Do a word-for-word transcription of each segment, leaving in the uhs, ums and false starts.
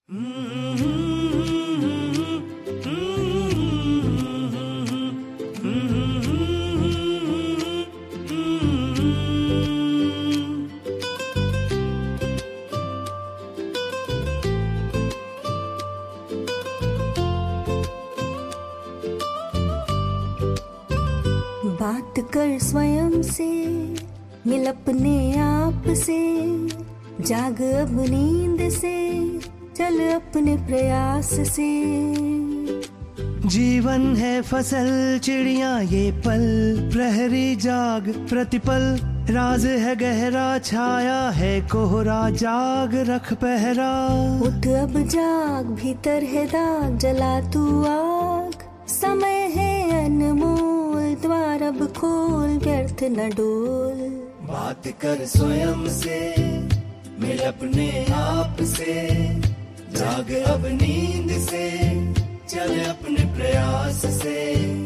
बात कर स्वयं से, मिल अपने आप से, जाग अब नींद से, चल अपने प्रयास से। जीवन है फसल चिड़िया ये पल, प्रहरी जाग प्रतिपल, राज है गहरा छाया है कोहरा, जाग रख पहरा। उठ अब जाग, भीतर है दाग, जला तू आग, समय है अनमोल, द्वार अब खोल, व्यर्थ न डोल। बात कर स्वयं से, मिल अपने आप से, जाग अब नींद से, चल अपने प्रयास से।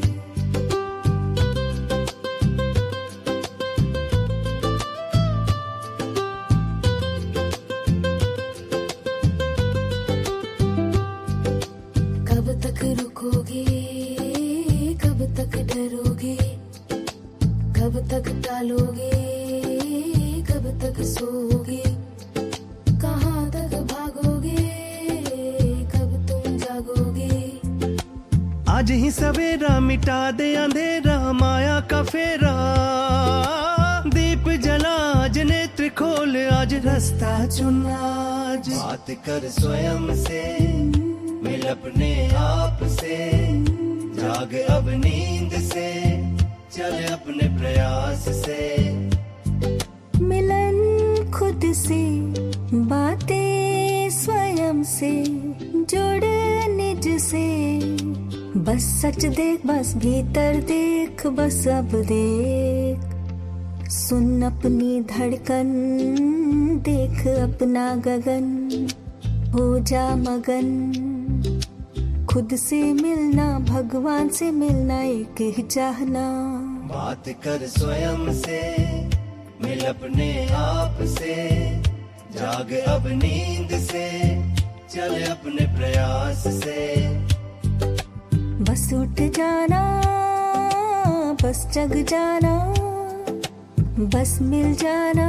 कब तक रुकोगे, कब तक डरोगे, कब तक टालोगे, कब तक सोओगे, कहाँ तक भागोगे, कब तुम जागोगे। आज ही सवेरा मिटा दे अंधेरा, माया का फेरा, दीप जला आज नेत्र खोल, आज रास्ता चुन आज। बात कर स्वयं से, मिल अपने आप से, जाग अब नींद से, चल अपने प्रयास से। मिलन खुद से, बातें स्वयं से, जुड़ निज से, बस सच देख, बस भीतर देख, बस अब देख। सुन अपनी धड़कन, देख अपना गगन, हो जा मगन। खुद से मिलना, भगवान से मिलना, एक ही चाहना। बात कर स्वयं से, मिल अपने आप से, जाग अब नींद से, चल अपने प्रयास से। बस उठ जाना, बस जग जाना, बस मिल जाना।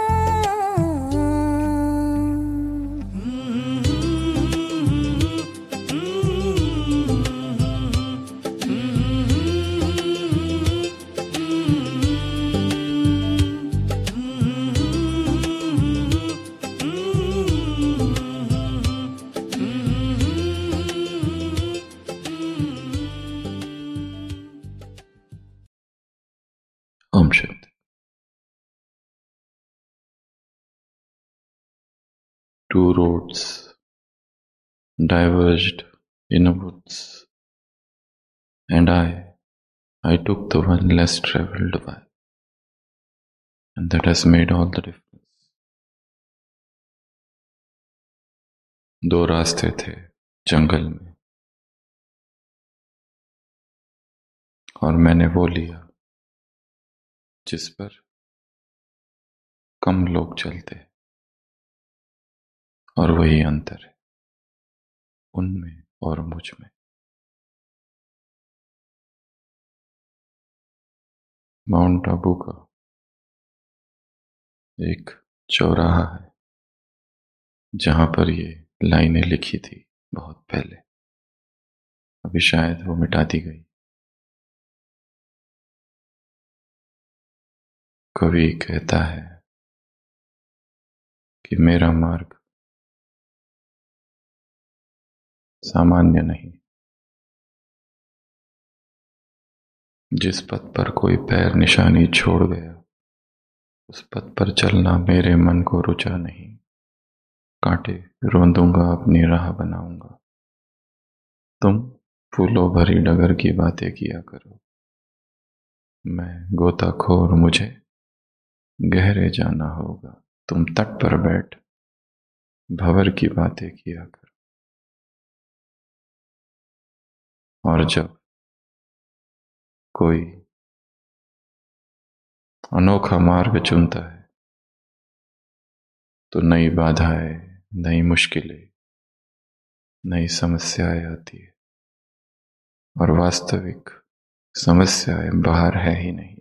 Om Shanti. Two roads diverged in a woods, and I, I took the one less traveled by, and that has made all the difference. दो रास्ते थे जंगल में, और मैंने वो लिया जिस पर कम लोग चलते, और वही अंतर है उनमें और मुझ में। माउंट आबू का एक चौराहा है जहां पर ये लाइनें लिखी थी बहुत पहले, अभी शायद वो मिटा दी गई। कवि कहता है कि मेरा मार्ग सामान्य नहीं, जिस पथ पर कोई पैर निशानी छोड़ गया उस पथ पर चलना मेरे मन को रुचा नहीं। कांटे रोंदूंगा, अपनी राह बनाऊंगा, तुम फूलों भरी डगर की बातें किया करो। मैं गोताखोर, मुझे गहरे जाना होगा, तुम तट पर बैठ भंवर की बातें किया करो। और जब कोई अनोखा मार्ग चुनता है तो नई बाधाएं, नई मुश्किलें नई समस्याएं आती है, और वास्तविक समस्याएं बाहर है ही नहीं।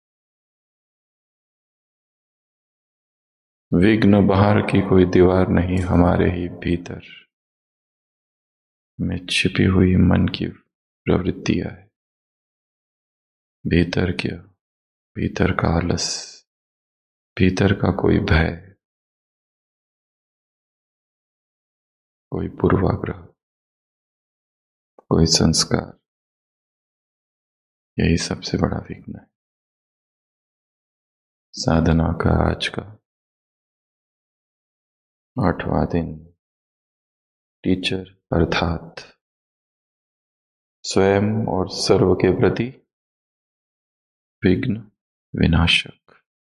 विघ्न बाहर की कोई दीवार नहीं, हमारे ही भीतर में छिपी हुई मन की प्रवृत्तियां है। भीतर क्या, भीतर का आलस, भीतर का कोई भय, कोई पूर्वाग्रह, कोई संस्कार, यही सबसे बड़ा विघ्न है। साधना का आज का आठवां दिन टीचर अर्थात स्वयं और सर्व के प्रति विघ्न विनाशक।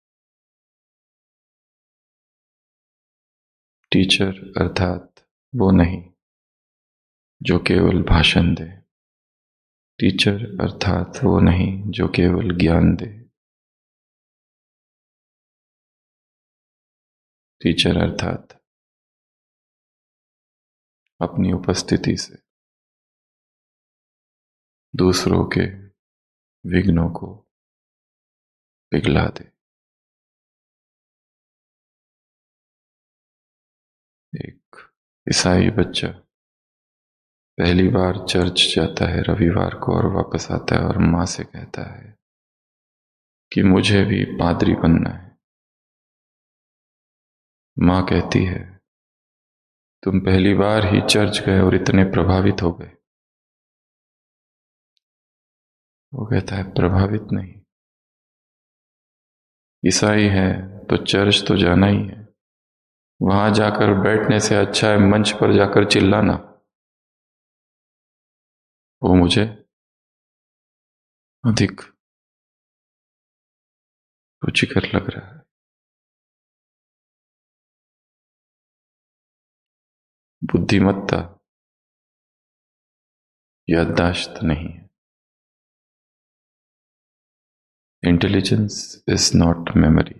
टीचर अर्थात वो नहीं जो केवल भाषण दे, टीचर अर्थात वो नहीं जो केवल ज्ञान दे, टीचर अर्थात अपनी उपस्थिति से दूसरों के विघ्नों को पिघला दे। एक ईसाई बच्चा पहली बार चर्च जाता है रविवार को और वापस आता है और मां से कहता है कि मुझे भी पादरी बनना है। मां कहती है तुम पहली बार ही चर्च गए और इतने प्रभावित हो गए। वो कहता है प्रभावित नहीं, ईसाई है तो चर्च तो जाना ही है, वहां जाकर बैठने से अच्छा है मंच पर जाकर चिल्लाना। वो मुझे अधिक रुचिकर लग रहा है। बुद्धिमत्ता याददाश्त नहीं है। Intelligence is not memory.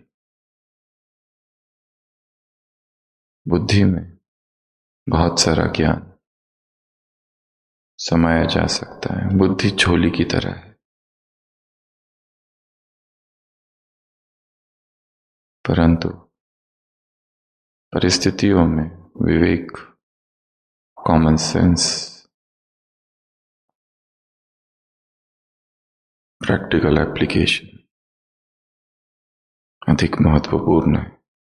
बुद्धि में बहुत सारा ज्ञान समाया जा सकता है। बुद्धि झोली की तरह है, परंतु परिस्थितियों में विवेक, कॉमन सेंस, प्रैक्टिकल एप्लीकेशन अधिक महत्वपूर्ण है।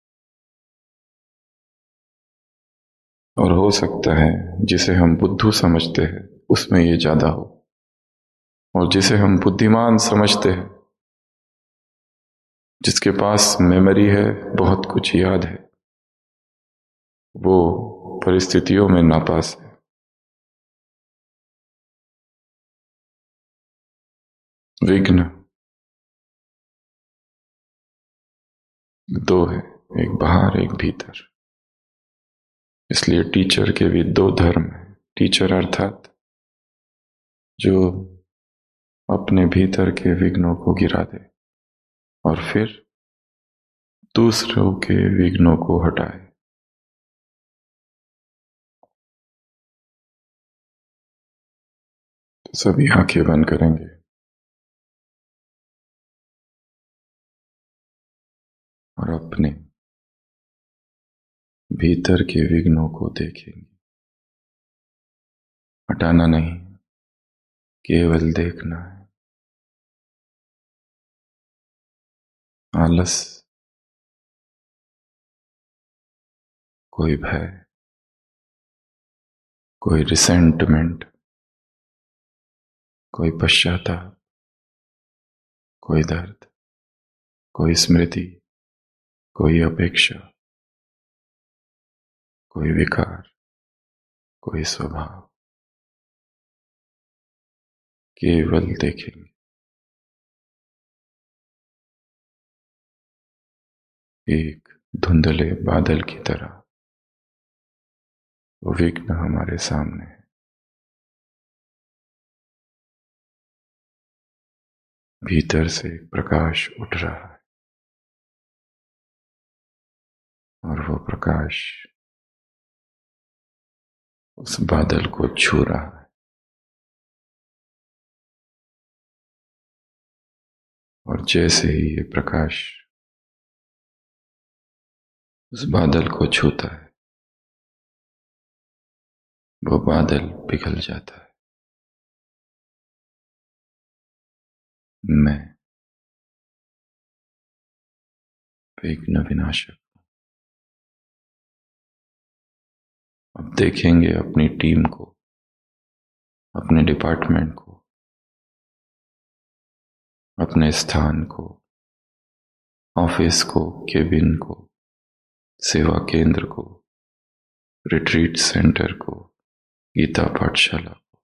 और हो सकता है जिसे हम बुद्धू समझते हैं उसमें ये ज्यादा हो, और जिसे हम बुद्धिमान समझते हैं, जिसके पास मेमोरी है, बहुत कुछ याद है, वो परिस्थितियों में नापास है। विघ्न दो है, एक बाहर एक भीतर। इसलिए टीचर के भी दो धर्म हैं। टीचर अर्थात जो अपने भीतर के विघ्नों को गिरा दे और फिर दूसरों के विघ्नों को हटाए। तो सभी आंखें बंद करेंगे और अपने भीतर के विघ्नों को देखेंगे। हटाना नहीं, केवल देखना है। आलस, कोई भय, कोई रिसेंटमेंट, कोई पश्चाताप, कोई दर्द, कोई स्मृति, कोई अपेक्षा, कोई विकार, कोई स्वभाव, केवल देखेंगे। एक धुंधले बादल की तरह वो विघ्न हमारे सामने है। भीतर से प्रकाश उठ रहा है और वो प्रकाश उस बादल को छू रहा है और जैसे ही ये प्रकाश उस बादल को छूता है वो बादल पिघल जाता है। मैं विघ्न विनाशक। अब देखेंगे अपनी टीम को, अपने डिपार्टमेंट को, अपने स्थान को, ऑफिस को, केबिन को, सेवा केंद्र को, रिट्रीट सेंटर को, गीता पाठशाला को।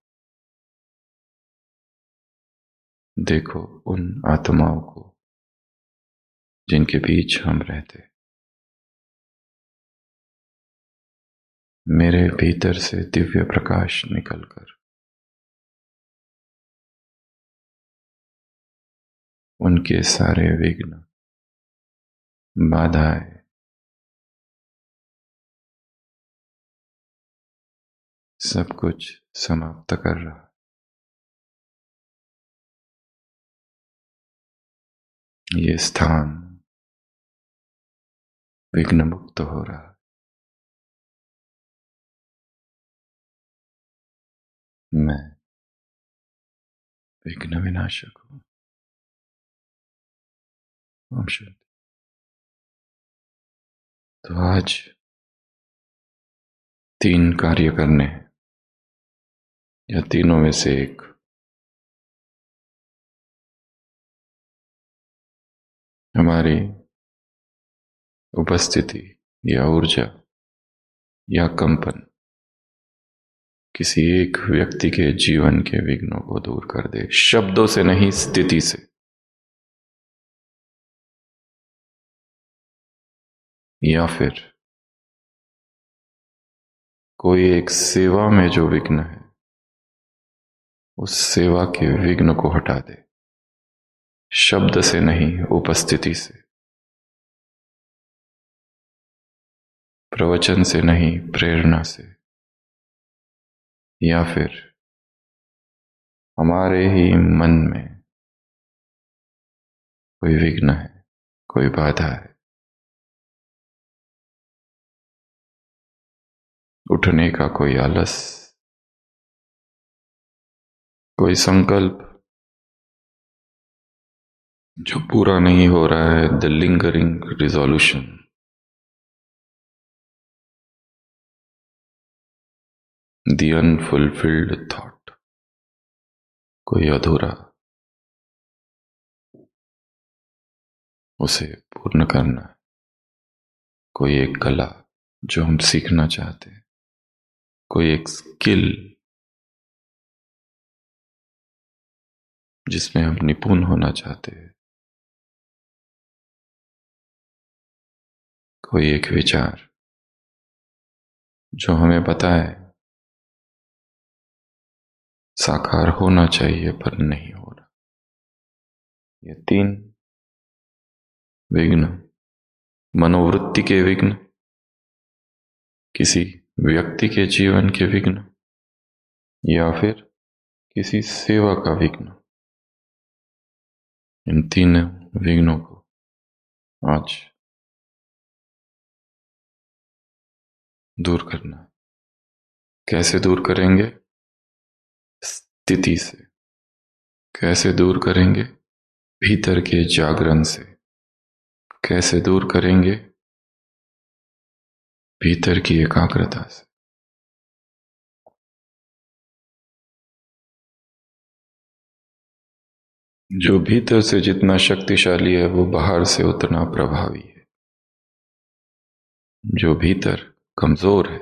देखो उन आत्माओं को जिनके बीच हम रहते। मेरे भीतर से दिव्य प्रकाश निकलकर उनके सारे विघ्न, बाधाएं, सब कुछ समाप्त कर रहा। ये स्थान विघ्न मुक्त हो रहा। मैं विघ्न विनाशक हूं। ओम शांति। तो आज तीन कार्य करने हैं, या तीनों में से एक। हमारी उपस्थिति या ऊर्जा या कंपन किसी एक व्यक्ति के जीवन के विघ्नों को दूर कर दे, शब्दों से नहीं, स्थिति से। या फिर कोई एक सेवा में जो विघ्न है उस सेवा के विघ्न को हटा दे, शब्द से नहीं, उपस्थिति से, प्रवचन से नहीं, प्रेरणा से। या फिर हमारे ही मन में कोई विघ्न है, कोई बाधा है, उठने का कोई आलस, कोई संकल्प जो पूरा नहीं हो रहा है, the lingering resolution. The unfulfilled thought, कोई अधूरा, उसे पूर्ण करना है। कोई एक कला जो हम सीखना चाहते हैं, कोई एक स्किल जिसमें हम निपुण होना चाहते हैं, कोई एक विचार जो हमें पता है साकार होना चाहिए पर नहीं हो रहा। ये तीन विघ्न, मनोवृत्ति के विघ्न, किसी व्यक्ति के जीवन के विघ्न, या फिर किसी सेवा का विघ्न, इन तीन विघ्नों को आज दूर करना। कैसे दूर करेंगे? स्थिति से। कैसे दूर करेंगे? भीतर के जागरण से। कैसे दूर करेंगे? भीतर की एकाग्रता से। जो भीतर से जितना शक्तिशाली है वो बाहर से उतना प्रभावी है। जो भीतर कमजोर है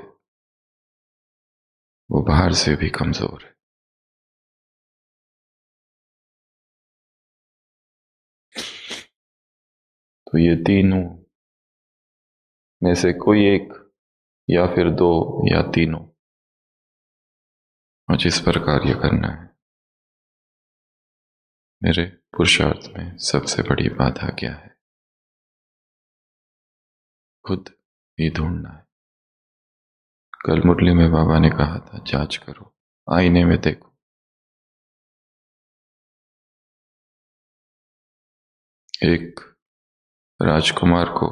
वो बाहर से भी कमजोर है। तो ये तीनों में से कोई एक, या फिर दो, या तीनों, और जिस पर कार्य करना है। मेरे पुरुषार्थ में सबसे बड़ी बाधा क्या है? खुद ही ढूंढना है। कल मुरली में बाबा ने कहा था, जांच करो, आईने में देखो। एक राजकुमार को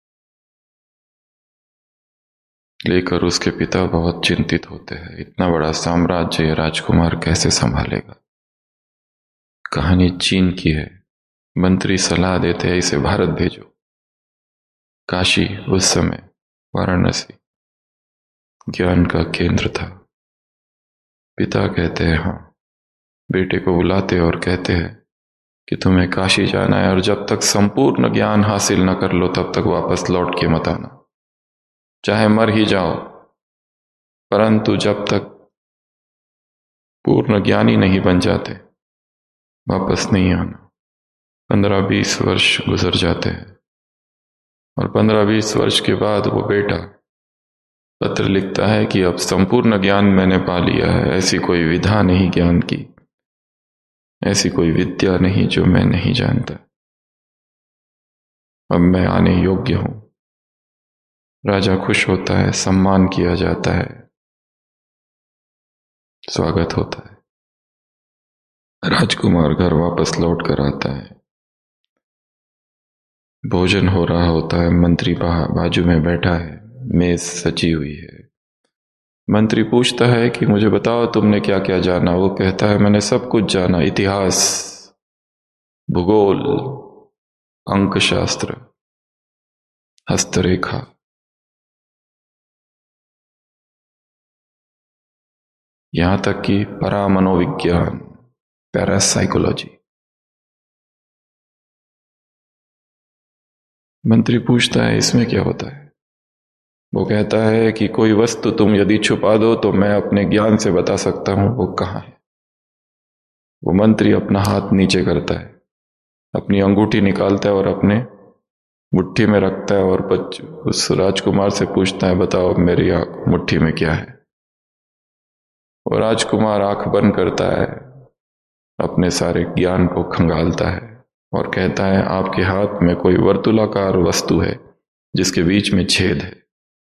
लेकर उसके पिता बहुत चिंतित होते हैं। इतना बड़ा साम्राज्य ये राजकुमार कैसे संभालेगा। कहानी चीन की है। मंत्री सलाह देते हैं, इसे भारत भेजो। काशी उस समय वाराणसी ज्ञान का केंद्र था। पिता कहते हैं हाँ। बेटे को बुलाते और कहते हैं कि तुम्हें काशी जाना है और जब तक संपूर्ण ज्ञान हासिल न कर लो तब तक वापस लौट के मत आना, चाहे मर ही जाओ, परंतु जब तक पूर्ण ज्ञानी नहीं बन जाते वापस नहीं आना। पंद्रह बीस वर्ष गुजर जाते हैं और पंद्रह बीस वर्ष के बाद वो बेटा पत्र लिखता है कि अब संपूर्ण ज्ञान मैंने पा लिया है। ऐसी कोई विधा नहीं ज्ञान की, ऐसी कोई विद्या नहीं जो मैं नहीं जानता। अब मैं आने योग्य हूं। राजा खुश होता है, सम्मान किया जाता है, स्वागत होता है। राजकुमार घर वापस लौट कर आता है। भोजन हो रहा होता है। मंत्री बाजू में बैठा है, मेज सजी हुई है। मंत्री पूछता है कि मुझे बताओ तुमने क्या क्या जाना। वो कहता है मैंने सब कुछ जाना, इतिहास, भूगोल, अंकशास्त्र, हस्तरेखा, यहां तक कि परामनोविज्ञान, पैरासाइकोलॉजी। मंत्री पूछता है इसमें क्या होता है। वो कहता है कि कोई वस्तु तुम यदि छुपा दो तो मैं अपने ज्ञान से बता सकता हूं वो कहां है। वो मंत्री अपना हाथ नीचे करता है, अपनी अंगूठी निकालता है और अपने मुट्ठी में रखता है और बच उस राजकुमार से पूछता है बताओ मेरी मुट्ठी में क्या है। वो राजकुमार आंख बंद करता है, अपने सारे ज्ञान को खंगालता है और कहता है आपके हाथ में कोई वर्तुलाकार वस्तु है जिसके बीच में छेद है।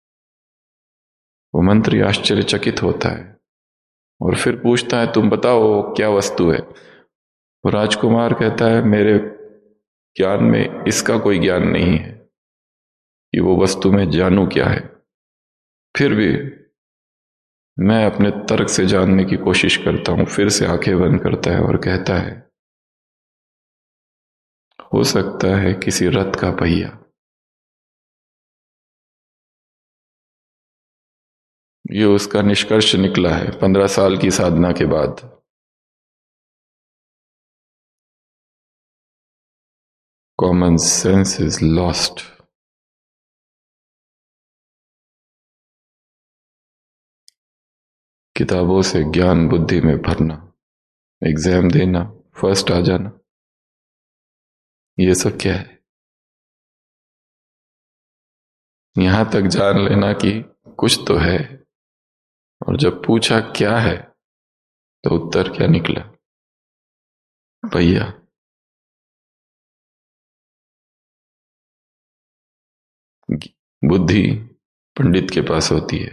वो मंत्री आश्चर्यचकित होता है और फिर पूछता है तुम बताओ क्या वस्तु है। वो राजकुमार कहता है मेरे ज्ञान में इसका कोई ज्ञान नहीं है कि वो वस्तु मैं जानूं क्या है, फिर भी मैं अपने तर्क से जानने की कोशिश करता हूं। फिर से आंखें बंद करता है और कहता है हो सकता है किसी रथ का पहिया। ये उसका निष्कर्ष निकला है पंद्रह साल की साधना के बाद। Common sense is lost. किताबों से ज्ञान बुद्धि में भरना, एग्जाम देना, फर्स्ट आ जाना, ये सब क्या है। यहां तक जान लेना कि कुछ तो है, और जब पूछा क्या है तो उत्तर क्या निकला, भैया। बुद्धि पंडित के पास होती है,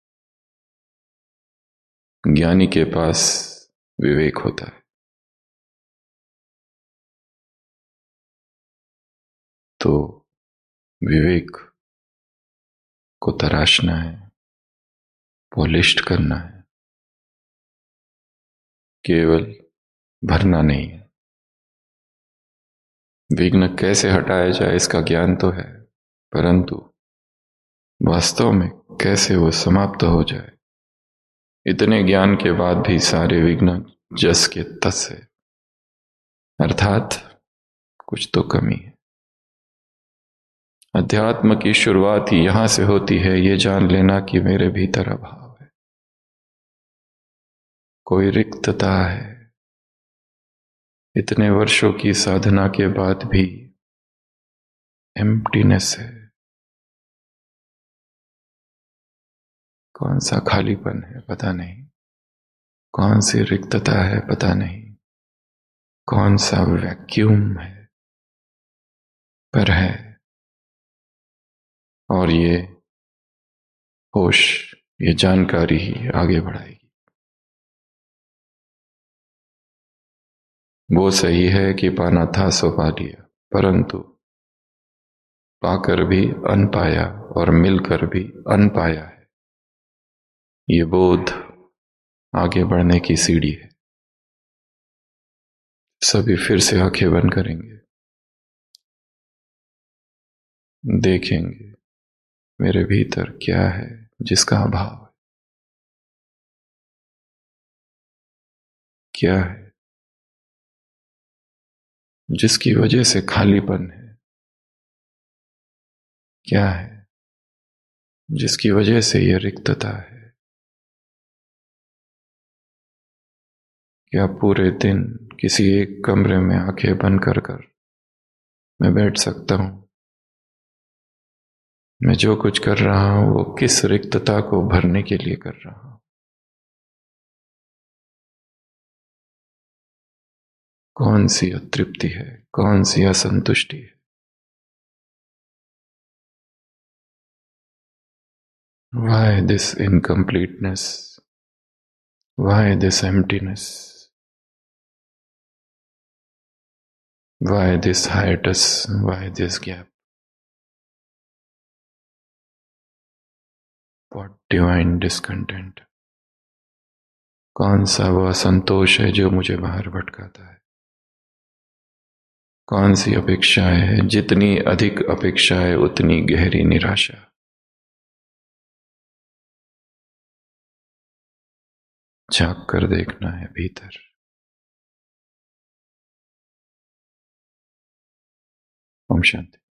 ज्ञानी के पास विवेक होता है। तो विवेक को तराशना है, पॉलिश करना है, केवल भरना नहीं है। विघ्न कैसे हटाया जाए इसका ज्ञान तो है, परंतु वास्तव में कैसे वो समाप्त हो जाए, इतने ज्ञान के बाद भी सारे विघ्न जस के तस है, अर्थात कुछ तो कमी है। अध्यात्म की शुरुआत ही यहां से होती है, ये जान लेना कि मेरे भीतर अभाव है, कोई रिक्तता है। इतने वर्षों की साधना के बाद भी एम्प्टीनेस है। कौन सा खालीपन है पता नहीं, कौन सी रिक्तता है पता नहीं, कौन सा वैक्यूम है, पर है। और ये होश ये जानकारी ही आगे बढ़ाएगी। वो सही है कि पाना था सो पा लिया, परंतु पाकर भी अन पाया और मिलकर भी अन पाया है। ये बोध आगे बढ़ने की सीढ़ी है। सभी फिर से आंखें बंद करेंगे, देखेंगे मेरे भीतर क्या है जिसका अभाव है, क्या है जिसकी वजह से खालीपन है, क्या है जिसकी वजह से यह रिक्तता है। क्या पूरे दिन किसी एक कमरे में आंखें बंद कर कर मैं बैठ सकता हूं? मैं जो कुछ कर रहा हूं वो किस रिक्तता को भरने के लिए कर रहा हूं? कौन सी अतृप्ति है, कौन सी असंतुष्टि है? Why this incompleteness? Why this emptiness? Why this hiatus? Why this gap? What divine discontent? कौन सा वो असंतोष है जो मुझे बाहर भटकाता है? कौन सी अपेक्षाएं है, जितनी अधिक अपेक्षाएं उतनी गहरी निराशा। झांक कर देखना है भीतर। ओम शांति।